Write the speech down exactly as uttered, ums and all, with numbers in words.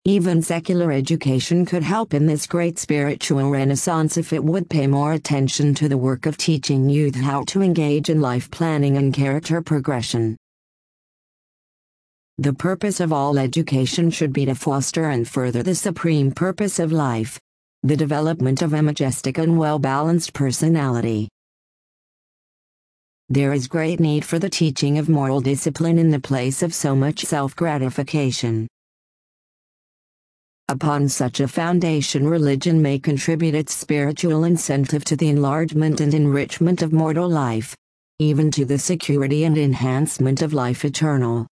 Even secular education could help in this great spiritual renaissance if it would pay more attention to the work of teaching youth how to engage in life planning and character progression. The purpose of all education should be to foster and further the supreme purpose of life, the development of a majestic and well-balanced personality. There is great need for the teaching of moral discipline in the place of so much self-gratification. Upon such a foundation, religion may contribute its spiritual incentive to the enlargement and enrichment of mortal life, even to the security and enhancement of life eternal.